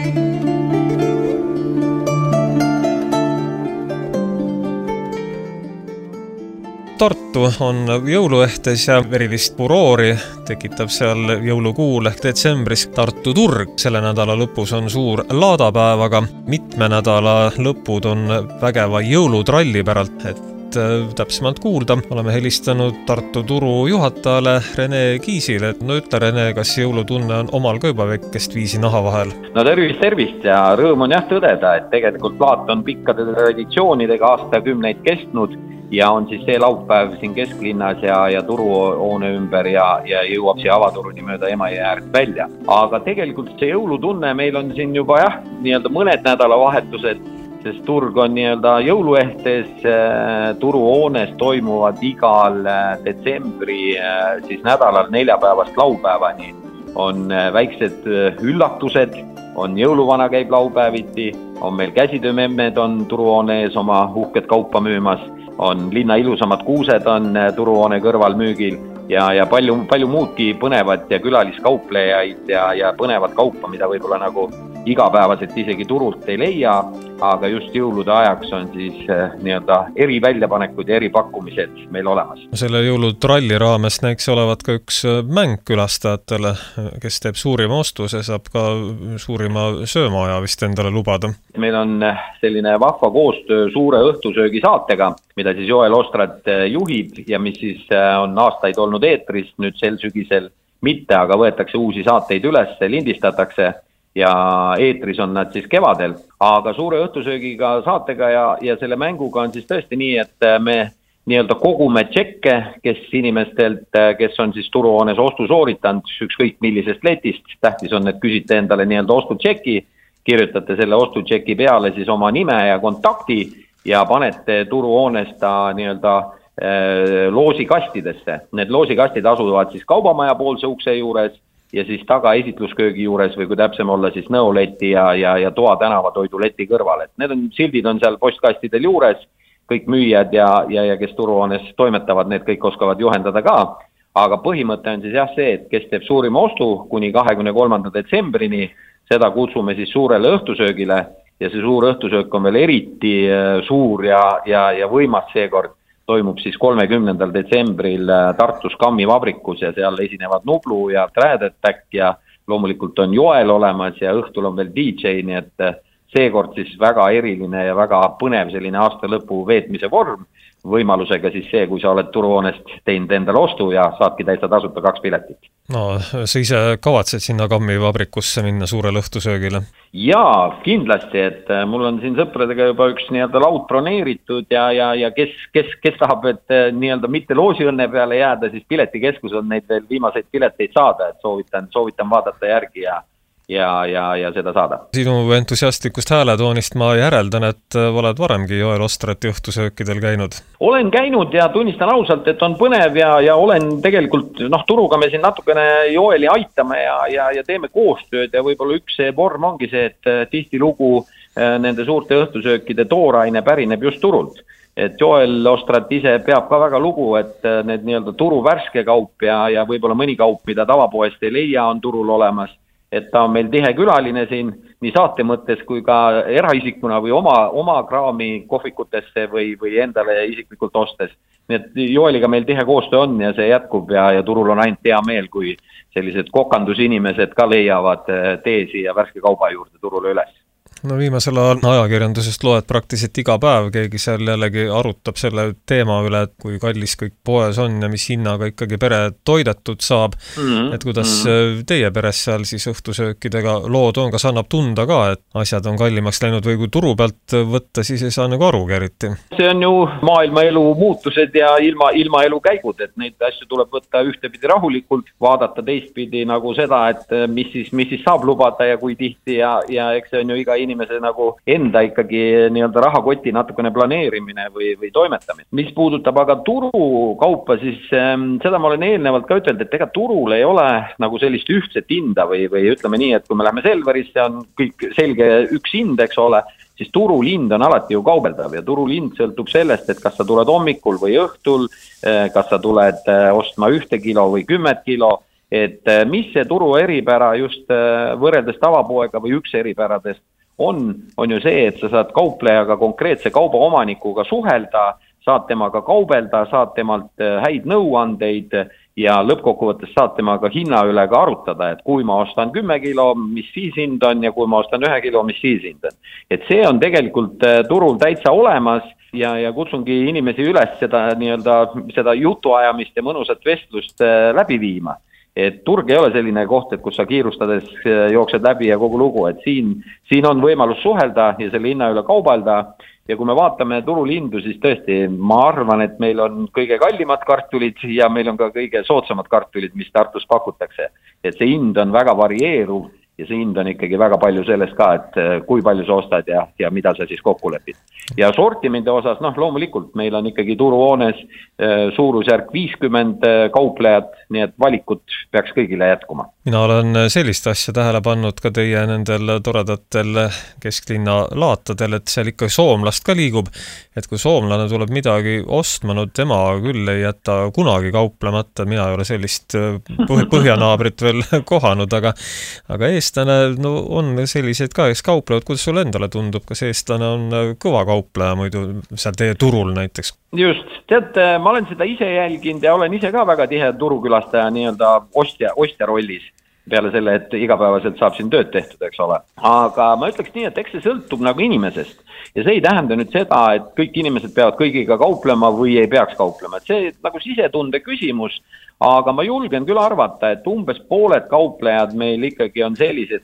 Tartu on jõuluehtes ja erilist furoori tekitab seal jõulukuul ehk detsembris Tartu turg. Selle nädala lõpus on suur laadapäev, aga mitme nädala lõpud on vägeva jõulutralli päralt. Et täpsemalt kuulda, oleme helistanud Tartu turu juhatajale Rene Kiisile. No ütle, Rene, kas jõulutunne on omal ka juba väikest viisi naha vahel? No tervist ja rõõm on tõdeda, et tegelikult laat on pikkade traditsioonidega aastakümneid kestnud ja on siis see laupäev siin kesklinnas ja turuhoone ümber ja jõuab siia avaturuni mööda Emajõe äärt välja. Aga tegelikult see jõulutunne meil on siin juba mõned nädalavahetused, sest turg on jõuluehtes, turuhoones toimuvad igal detsembri siis nädalal neljapäevast laupäevani. On väiksed üllatused, on jõuluvana käib laupäeviti, on meil käsitöömemmed on turuhoone ees oma uhked kaupa müümas, on linna ilusamad kuused on turuhoone kõrval müügil ja palju muudki põnevat ja külaliskauplejaid ja põnevat kaupa, mida võib-olla nagu igapäevaselt isegi turult ei leia, aga just jõulude ajaks on siis eri väljapanekud ja eri pakkumised meil olemas. Selle jõulutralli raames näiks olevat ka üks mäng külastajatele, kes teeb suurima ostu, see saab ka suurima söömaaja vist endale lubada. Meil on selline vahva koostöö suure õhtusöögi saatega, mida siis Joel Ostrat juhib ja mis siis on aastaid olnud eetris, nüüd sel sügisel mitte, aga võetakse uusi saateid üles, lindistatakse ja eetris on nad siis kevadel, aga suure õhtusöögiga saatega ja selle mänguga on siis tõesti nii, et me kogume tšekke, kes inimestelt, kes on siis turuhoones ostu sooritanud ükskõik millisest letist, tähtis on, et küsite endale ostutšeki, kirjutate selle ostutšeki peale siis oma nime ja kontakti ja panete turuhoones ta loosikastidesse. Need loosikastid asuvad siis kaubamaja poolse ukse juures ja siis taga esitlusköögi juures või kui täpsem olla siis nõoleti ja Toa tänava toiduleti kõrval. Et need sildid on seal postkastidel juures, kõik müüjad ja kes turuhoones toimetavad, need kõik oskavad juhendada ka. Aga põhimõte on siis see, et kes teeb suurima ostu kuni 23. detsembrini, seda kutsume siis suurele õhtusöögile ja see suur õhtusöök on veel eriti suur ja võimas seekord. Toimub siis 30. detsembril Tartus Kammi vabrikus ja seal esinevad Nublu ja Träädetäkk ja loomulikult on Joel olemas ja õhtul on veel DJ, nii et seekord siis väga eriline ja väga põnev selline aastalõpu veetmise vorm, võimalusega siis see, kui sa oled turuhoonest teinud endale ostu ja saadki täitsa tasuta 2 piletit. No, sa ise kavatsed sinna Kammi vabrikusse minna suurele õhtusöögile? Jaa, kindlasti, et mul on siin sõpradega juba üks laud broneeritud ja kes tahab, et mitte loosiõnne peale jääda, siis piletikeskus on neid veel viimaseid pileteid saada, et soovitan vaadata järgi ja seda saada. Sinu entusiastikust hääletoonist ma järeldan, et oled varemgi Joel Ostrati õhtusöökidel käinud. Olen käinud ja tunnistan ausalt, et on põnev ja olen tegelikult, turuga me siin natukene Joeli aitame ja teeme koostööd ja võib-olla üks vorm ongi see, et tihtilugu nende suurte õhtusöökide tooraine pärineb just turult. Et Joel Ostrat ise peab ka väga lugu, et need turu värske kaup ja võib-olla mõni kaup, mida tavapoest ei leia, on turul olemas. Et ta on meil tihe külaline siin nii saate mõttes kui ka eraisikuna või oma kraami kohvikutesse või endale isiklikult ostes. Nii et Joeliga meil tihe koostöö on ja see jätkub ja turul on ainult hea meel, kui sellised kokandusinimesed ka leiavad teesi ja värske kauba juurde turule üles. No viimasel ajakirjandusest loed praktiliselt iga päev, keegi seal jällegi arutab selle teema üle, et kui kallis kõik poes on ja mis hinnaga ikkagi pere toidetud saab. Et kuidas teie peres seal siis õhtusöökidega lood on, kas annab tunda ka, et asjad on kallimaks läinud või kui turu pealt võtta, siis ei saa nagu arugi eriti? See on ju maailmaelu muutused ja ilmaelu käigud, et neid asju tuleb võtta ühtepidi rahulikult, vaadata teistpidi nagu seda, et mis siis saab lubada ja kui tihti ja eks see on ju iga inimese nagu enda ikkagi rahakoti natukene planeerimine või toimetamine. Mis puudutab aga turukaupa, siis seda ma olen eelnevalt ka ütelnud, et ega turul ei ole nagu sellist ühtset hinda või ütleme nii, et kui me läheme Selverisse, on kõik selge üks hind, eks ole, siis turulind on alati ju kaubeldav ja turulind sõltub sellest, et kas sa tuled hommikul või õhtul, kas sa tuled ostma 1 kilo või 10 kilo et mis see turu eripära just võrreldes tavapoega või üks eripäradest on ju see, et sa saad kauplejaga konkreetse kauba omanikuga suhelda, saad temaga kaubelda, saad temalt häid nõuandeid ja lõppkokkuvõttes saad temaga hinna üle ka arutada, et kui ma ostan 10 kilo, mis siis hind on ja kui ma ostan 1 kilo, mis siis hind on. Et see on tegelikult turul täitsa olemas ja kutsungi inimesi üles seda jutuajamist ja mõnusat vestlust läbi viima. Et turg ei ole selline koht, et kus sa kiirustades jooksed läbi ja kogu lugu, et siin on võimalus suhelda ja selle hinna üle kaubelda. Ja kui me vaatame turulindu, siis tõesti, ma arvan, et meil on kõige kallimad kartulid ja meil on ka kõige soodsamad kartulid, mis Tartus pakutakse. Et see hind on väga varieeruv ja see hind on ikkagi väga palju sellest ka, et kui palju sa ostad ja mida sa siis kokku lepid. Ja sortimente osas, loomulikult meil on ikkagi turuhoones suurusjärk 50 kauplejat, nii et valikut peaks kõigile jätkuma. Mina olen sellist asja tähele pannud ka teie nendel toredatel kesklinna laatadel, et seal ikka soomlast ka liigub, et kui soomlane tuleb midagi ostma, tema küll ei jäta kunagi kauplemata, mina ei ole sellist põhjanaabrit veel kohanud, aga eestlane on sellised ka, eks kauplevad, kuidas sul endale tundub, kas eestlane on kõva kaupleja muidu seal teie turul näiteks? Just, tead, ma olen seda ise jälginud ja olen ise ka väga tihe turukülastaja nii-öelda ostja rollis peale selle, et igapäevaselt saab siin tööd tehtud, eks ole. Aga ma ütleks nii, et eks see sõltub nagu inimesest ja see ei tähenda nüüd seda, et kõik inimesed peavad kõigiga kauplema või ei peaks kauplema. Et see nagu sisetunde küsimus, aga ma julgen küll arvata, et umbes pooled kauplejad meil ikkagi on sellised,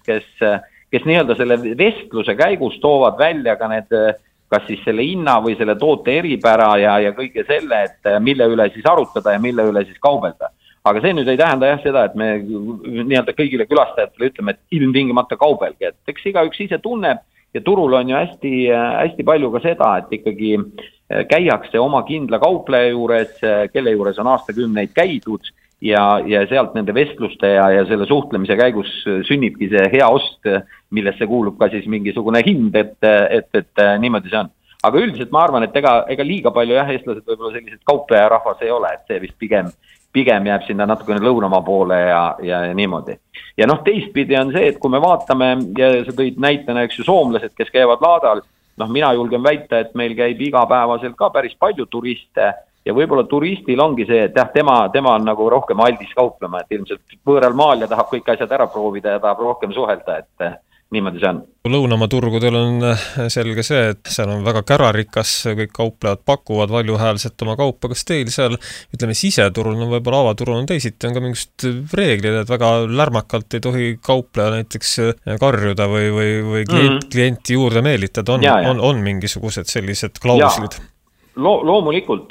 kes nii-öelda selle vestluse käigus toovad välja ka need kas siis selle hinna või selle toote eripära ja kõige selle, et mille üle siis arutada ja mille üle siis kaubelda. Aga see nüüd ei tähenda seda, et me nii-öelda kõigile külastajatele ütleme, et ilmtingimata kaubelge. Et eks igaüks ise tunneb ja turul on ju hästi palju ka seda, et ikkagi käiakse oma kindla kaupleja juures, kelle juures on aastakümneid käidud ja sealt nende vestluste ja selle suhtlemise käigus sünnibki see hea ost, millesse kuulub ka siis mingisugune hind, et niimoodi see on. Aga üldiselt ma arvan, et ega liiga palju eestlased võib-olla sellised kaupleja rahvas ei ole, et see vist pigem jääb sinna natukene lõunamaa poole ja niimoodi. Ja teistpidi on see, et kui me vaatame, ja sa tõid näitena, eks ju, soomlased, kes käivad laadal, mina julgen väita, et meil käib igapäevaselt ka päris palju turiste ja võib-olla turistil ongi see, et tema on nagu rohkem aldis kauplema, et ilmselt võõral maal ja tahab kõik asjad ära proovida ja tahab rohkem suhelda, et niimoodi see on. Lõunamaa turgudel on selge see, et seal on väga kärarikas, kõik kauplejad pakuvad valjuhäälselt oma kaupa. Kas teil seal, ütleme, siseturul, võib-olla avaturul on teisiti, on ka mingust reeglid, et väga lärmakalt ei tohi kaupleja näiteks karjuda või klienti juurde meelitada? On mingisugused sellised klauslid? Loomulikult,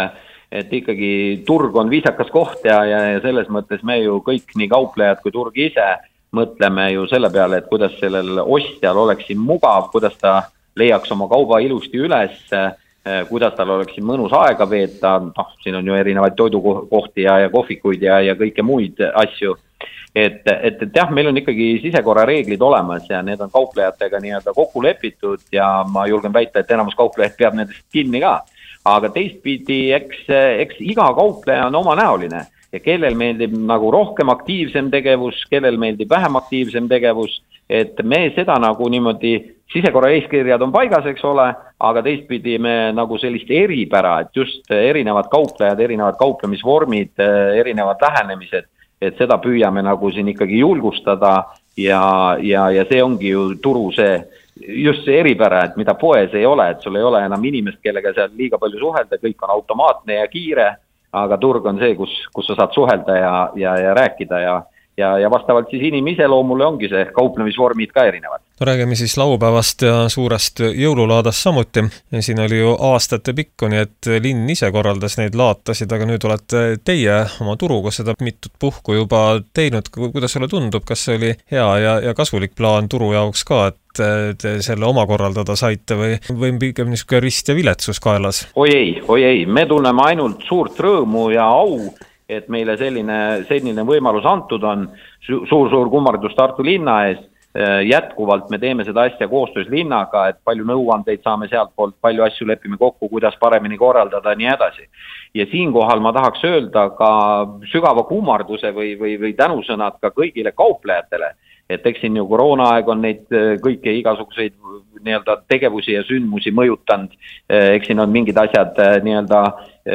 et ikkagi turg on viisakas koht ja selles mõttes me ju kõik nii kauplejad kui turg ise mõtleme ju selle peale, et kuidas sellel ostjal oleks siin mugav, kuidas ta leiaks oma kauba ilusti üles, kuidas tal oleks siin mõnus aega veeta, siin on ju erinevaid toidukohti ja kohvikuid ja kõike muid asju. Et jah, meil on ikkagi sisekorra reeglid olemas ja need on kauplejatega nii-öelda kokku lepitud ja ma julgen väita, et enamus kauplejad peab nendest kinni ka. Aga teistpidi, eks iga kaupleja on oma näoline. Ja kellel meeldib nagu rohkem aktiivsem tegevus, kellel meeldib vähem aktiivsem tegevus, et me seda nagu niimoodi, sisekorra eeskirjad on paigas, eks ole, aga teistpidi me nagu sellist eripära, et just erinevad kauplejad, erinevad kauplemisvormid, erinevad lähenemised, et seda püüame nagu siin ikkagi julgustada ja see ongi ju turu just see eripära, et mida poes ei ole, et sul ei ole enam inimest, kellega seal liiga palju suhelda, kõik on automaatne ja kiire, aga turg on see, kus sa saad suhelda ja rääkida ja vastavalt siis inimiseloomule ongi see kauplemisvormid ka erinevad. Räägime siis laupäevast ja suurest jõululaadast samuti. Siin oli ju aastate pikkuni, et linn ise korraldas neid laatasid, aga nüüd olete teie oma turuga seda mitut puhku juba teinud. Kuidas sulle tundub, kas see oli hea ja kasulik plaan turu jaoks ka, et te selle oma korraldada saite või pigem niisugune rist ja viletsus kaelas? Oi ei, me tunneme ainult suurt rõõmu ja au, et meile selline võimalus antud on, suur kummardus Tartu linna ees jätkuvalt me teeme seda asja koostöös linnaga, et palju nõuandeid saame sealt poolt, palju asju lepime kokku, kuidas paremini korraldada, nii edasi. Ja siinkohal ma tahaks öelda ka sügava kummarduse või tänusõnad ka kõigile kauplejatele, et eks siin ju koroonaaeg on neid kõiki igasuguseid nii-öelda tegevusi ja sündmusi mõjutanud, eks siin on mingid asjad nii-öelda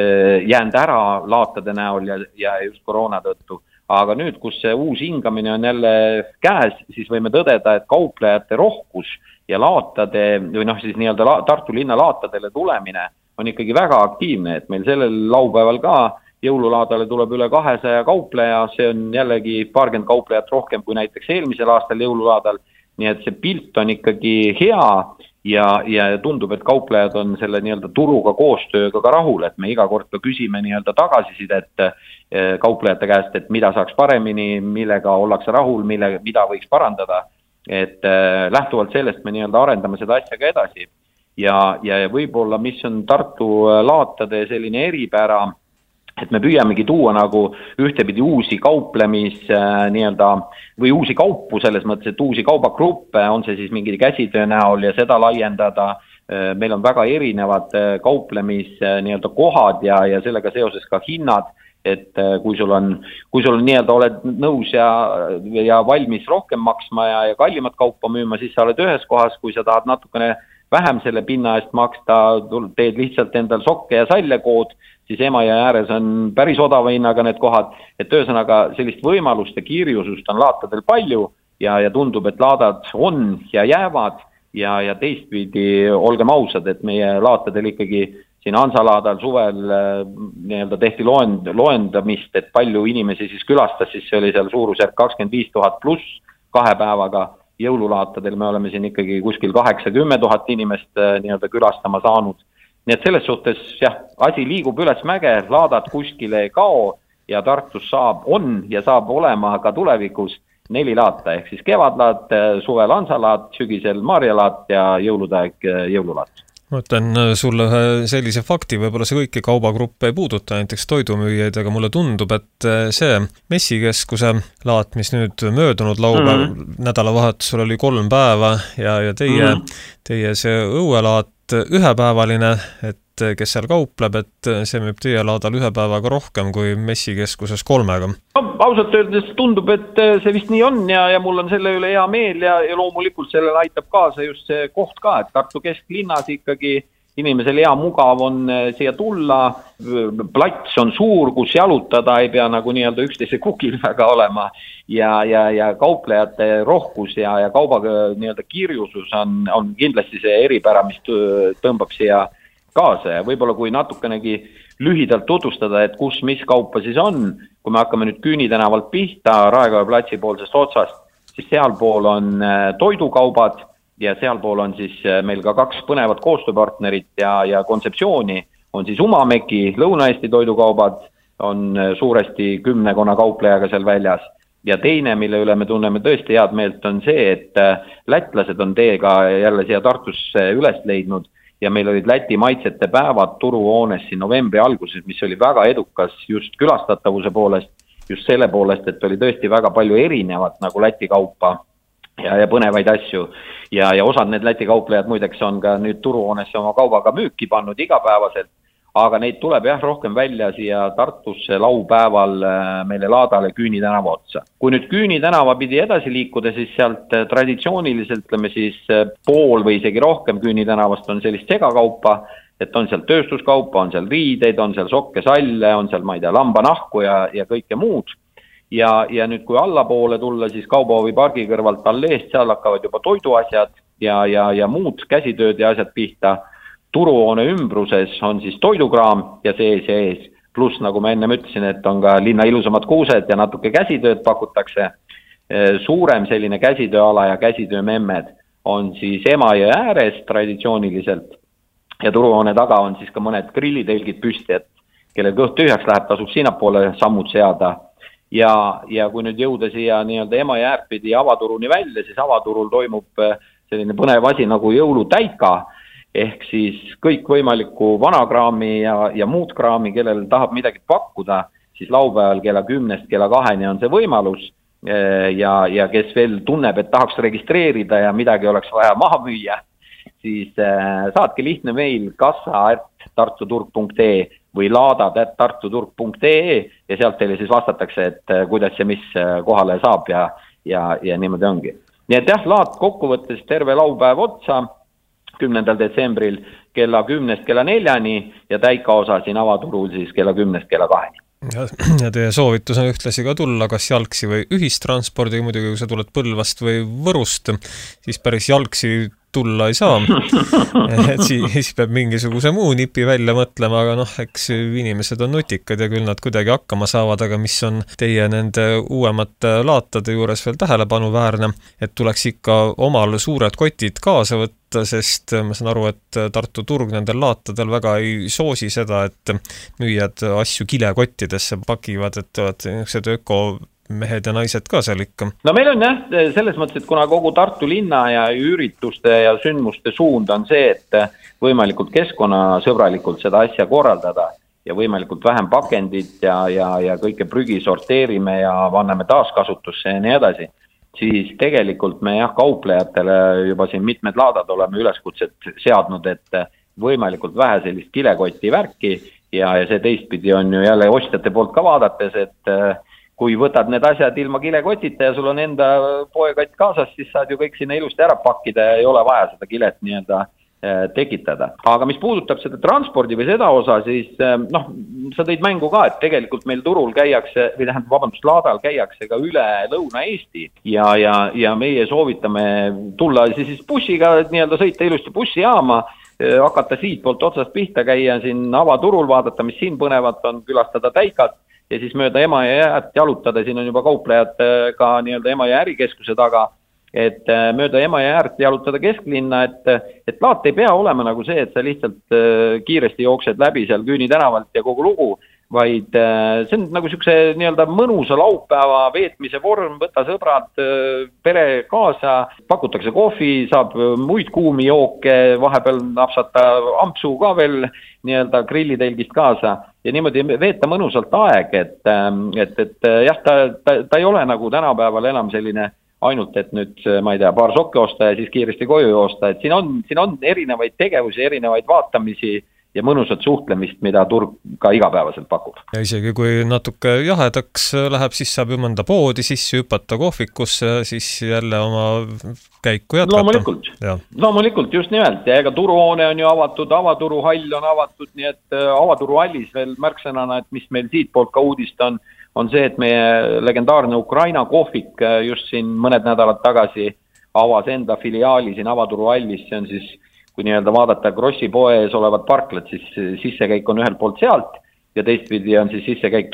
jäänud ära laatade näol ja just koroona tõttu. Aga nüüd, kus see uus hingamine on jälle käes, siis võime tõdeda, et kauplejate rohkus ja laatade, või siis nii-öelda Tartu linna laatadele tulemine on ikkagi väga aktiivne, et meil sellel laupäeval ka jõululaadale tuleb üle 200 kaupleja, see on jällegi paarkümmend kauplejat rohkem kui näiteks eelmisel aastal jõululaadal, nii et see pilt on ikkagi hea ja tundub, et kauplejad on selle nii-öelda turuga koostööga ka rahul, et me iga kord ka küsime nii-öelda tagasisidet kauplejate käest, et mida saaks paremini, millega ollakse rahul, mida võiks parandada, et lähtuvalt sellest me nii-öelda arendame seda asja ka edasi. Ja võib-olla, mis on Tartu laatade selline eripära, et me püüamegi tuua nagu ühtepidi uusi kauplemis nii-öelda või uusi kaupu selles mõttes, et uusi kaubagruppe, on see siis mingi käsitöö näol ja seda laiendada. Meil on väga erinevad kauplemis nii-öelda kohad ja sellega seoses ka hinnad, et kui sul on nii-öelda oled nõus ja valmis rohkem maksma ja kallimat kaupa müüma, siis sa oled ühes kohas, kui sa tahad natukene vähem selle pinna eest maksta, teed lihtsalt endal sokke ja sallekood, siis Emajõe ääres on päris odava hinnaga need kohad, et ühesõnaga sellist võimalust ja kirjusust on laatadel palju ja tundub, et laadad on ja jäävad ja teistpidi olgem ausad, et meie laatadel ikkagi siin Hansalaadal suvel nii-öelda tehti loendamist, et palju inimesi siis külastas, siis see oli seal suurusjärk 25 000 pluss 2 päevaga. Jõululaatadel me oleme siin ikkagi kuskil 80 000 inimest nii-öelda külastama saanud. Nii et selles suhtes, asi liigub üles mäge, laadad kuskile ei kao ja Tartus saab olema ka tulevikus 4 laata, ehk siis kevadlaat, suvel Hansalaat, sügisel Marjalaat ja jõuludaeg jõululaat. Ma ütlen sulle ühe sellise fakti, võib-olla see kõiki kaubagruppe ei puuduta, näiteks toidumüüjaid, aga mulle tundub, et see messikeskuse laat, mis nüüd möödunud laupäev nädalavahetusel oli 3 päeva ja teie see õuelaat ühepäevaline, et kes seal kaupleb, et see müüb teie laadal 1 päevaga rohkem kui messikeskuses 3. Ausalt öeldes tundub, et see vist nii on ja mul on selle üle hea meel ja loomulikult sellele aitab kaasa just see koht ka, et Tartu kesklinnas ikkagi inimesel hea mugav on siia tulla, plats on suur, kus jalutada, ei pea nagu nii-öelda üksteise kukil väga olema ja kauplejate rohkus ja kaubaga nii-öelda kirjusus on kindlasti see eripära, mis tõmbab siia kaasa ja võib-olla kui natukenegi lühidalt tutvustada, et kus mis kaupa siis on, kui me hakkame nüüd Küüni tänavalt pihta Raekoja platsi poolsest otsast, siis sealpool on toidukaubad ja sealpool on siis meil ka 2 põnevat koostööpartnerit ja kontseptsiooni on siis Umameki, Lõuna-Eesti toidukaubad on suuresti 10 kauplejaga seal väljas ja teine, mille üle me tunneme tõesti head meelt, on see, et lätlased on teega jälle siia Tartusse üles leidnud ja meil olid Läti maitsete päevad turuhoones siin novembri alguses, mis oli väga edukas just külastatavuse poolest, just selle poolest, et oli tõesti väga palju erinevat nagu Läti kaupa ja põnevaid asju ja osad need Läti kauplejad muideks on ka nüüd turuhoonesse oma kaubaga müüki pannud igapäevaselt, aga neid tuleb rohkem välja siia Tartusse laupäeval meile laadale Küüni tänava otsa. Kui nüüd Küüni tänava pidi edasi liikuda, siis sealt traditsiooniliselt ütleme siis pool või isegi rohkem Küüni tänavast on sellist segakaupa, et on seal tööstuskaupa, on seal riideid, on seal sokke, salle, on seal, ma ei tea, lambanahku ja kõike muud. Ja nüüd kui allapoole tulla, siis Kaubahoovi pargi kõrvalt alleest, seal hakkavad juba toiduasjad ja muud käsitööd ja asjad pihta. Turuhoone ümbruses on siis toidukraam ja sees, pluss nagu ma enne ütlesin, et on ka linna ilusamad kuused ja natuke käsitööd pakutakse. Suurem selline käsitööala ja käsitöömemmed on siis Emajõe ääres traditsiooniliselt ja turuhoone taga on siis ka mõned grillitelgid püsti, et kellel kõht tühjaks läheb, tasub sinnapoole sammud seada. Ja kui nüüd jõuda siia nii-öelda Emajõe äärpidi avaturuni välja, siis avaturul toimub selline põnev asi nagu jõulutäika, ehk siis kõik võimaliku vanakraami ja muud kraami, kellel tahab midagi pakkuda, siis laupäeval kella 10 kella 2 on see võimalus ja kes veel tunneb, et tahaks registreerida ja midagi oleks vaja maha müüa, siis saatke lihtne meil kassa@tartuturg.ee või laadad@tartuturg.ee ja sealt teile siis vastatakse, et kuidas ja mis kohale saab ja niimoodi ongi. Nii et jah, laad kokkuvõttes terve laupäev otsa 10. detsembril kella 10 kella 4 ja täika osa siin avaturul siis kella 10 kella 2. Ja teie soovitus on ühtlasi ka tulla kas jalgsi või ühistranspordiga, muidugi kui sa tuled Põlvast või Võrust, siis päris jalgsi tulla ei saa. Et siis peab mingisuguse muu nipi välja mõtlema, aga eks inimesed on nutikad ja küll nad kuidagi hakkama saavad, aga mis on teie nende uuemate laatade juures veel tähelepanuväärne, et tuleks ikka omal suured kotid kaasa võtta, sest ma saan aru, et Tartu turg nendel laatadel väga ei soosi seda, et müüjad asju kilekottidesse pakivad, et niisugused ökomehed ja naised ka seal ikka. No meil on jah, selles mõttes, et kuna kogu Tartu linna ja ürituste ja sündmuste suund on see, et võimalikult keskkonnasõbralikult seda asja korraldada ja võimalikult vähem pakendit ja kõike prügi sorteerime ja vanname taaskasutusse ja nii edasi, siis tegelikult me jah, kauplejatele juba siin mitmed laadad oleme üleskutset seadnud, et võimalikult vähe sellist kilekoti värki ja see teistpidi on ju jälle ostjate poolt ka vaadates, et kui võtad need asjad ilma kilekotita ja sul on enda poekott kaasas, siis saad ju kõik sinna ilusti ära pakkida ja ei ole vaja seda kilet nii-öelda tekitada. Aga mis puudutab seda transpordi või seda osa, siis sa tõid mängu ka, et tegelikult meil turul käiakse, või laadal käiakse ka üle Lõuna-Eesti ja meie soovitame tulla siis bussiga, nii-öelda sõita ilusti bussijaama, hakata siit poolt otsast pihta, käia siin avaturul, vaadata, mis siin põnevat on, külastada täikat ja siis mööda Emajõe jäärt jalutada, siin on juba kauplejad ka nii-öelda Emajõe ärikeskuse taga, et mööda Emajõe jäärt jalutada kesklinna, et laat ei pea olema nagu see, et sa lihtsalt kiiresti jooksed läbi seal Küüni tänavalt ja kogu lugu, vaid see on nagu niisuguse nii-öelda mõnusa laupäeva veetmise vorm, võta sõbrad, pere kaasa, pakutakse kohvi, saab muid kuumi jooke, vahepeal napsata ampsu ka veel nii-öelda grillitelgist kaasa ja niimoodi veeta mõnusalt aeg, et jah, ta ei ole nagu tänapäeval enam selline ainult, et nüüd, ma ei tea, paar sokke osta ja siis kiiresti koju joosta, et siin on erinevaid tegevusi, erinevaid vaatamisi ja mõnusat suhtlemist, mida turg ka igapäevaselt pakub. Ja isegi kui natuke jahedaks läheb, siis saab ju mõnda poodi sisse hüpata kohvikusse, siis jälle oma käiku jätkata. Loomulikult, just nimelt. Ja ega turuhoone on ju avatud, avaturuhall on avatud, nii et avaturuhallis veel märksõnana, et mis meil siit poolt ka uudist on see, et meie legendaarne Ukraina kohvik just siin mõned nädalad tagasi avas enda filiaali siin avaturuhallis, see on siis kui nii-öelda vaadata Grossi poe ees olevad parklad, siis sissekäik on ühelt poolt sealt ja teistpidi on siis sissekäik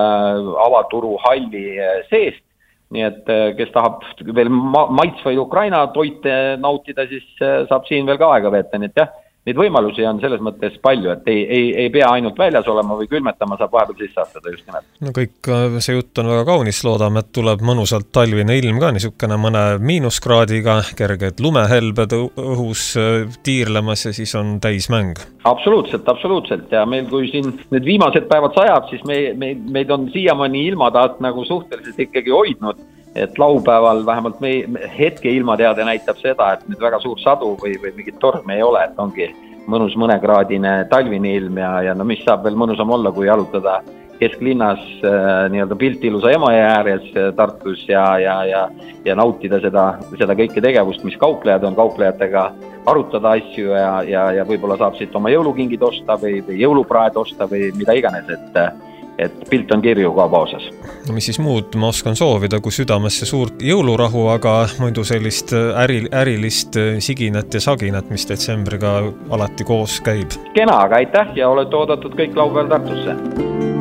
avaturuhalli seest. Nii et kes tahab veel maitsvaid Ukraina toite nautida, siis saab siin veel ka aega veeta. Nii et jah, neid võimalusi on selles mõttes palju, et ei pea ainult väljas olema või külmetama, saab vahepeal sisse astada just nimelt. No kõik see jutt on väga kaunis, loodame, et tuleb mõnusalt talvine ilm ka niisugune mõne miinuskraadiga, kerged lumehelbed õhus tiirlemas ja siis on täismäng. Absoluutselt ja meil kui siin need viimased päevad sajab, siis meid on siiamaani ilmataat nagu suhteliselt ikkagi hoidnud, et laupäeval vähemalt hetke ilmateade näitab seda, et nüüd väga suur sadu või mingit tormi ei ole, et ongi mõnus mõnekraadine talvine ilm ja no mis saab veel mõnusam olla, kui jalutada kesklinnas nii-öelda piltilusa Emajõe ääres Tartus ja nautida seda kõike tegevust, mis kauplejad on, kauplejatega arutada asju ja võib-olla saab siit oma jõulukingid osta või jõulupraed osta või mida iganes, et pilt on kirju ka pausas. No mis siis muud ma oskan soovida, kui südamesse suurt jõulurahu, aga muidu sellist ärilist siginat ja saginat, mis detsembriga alati koos käib. Kena, aga aitäh ja olete oodatud kõik laupäeval Tartusse.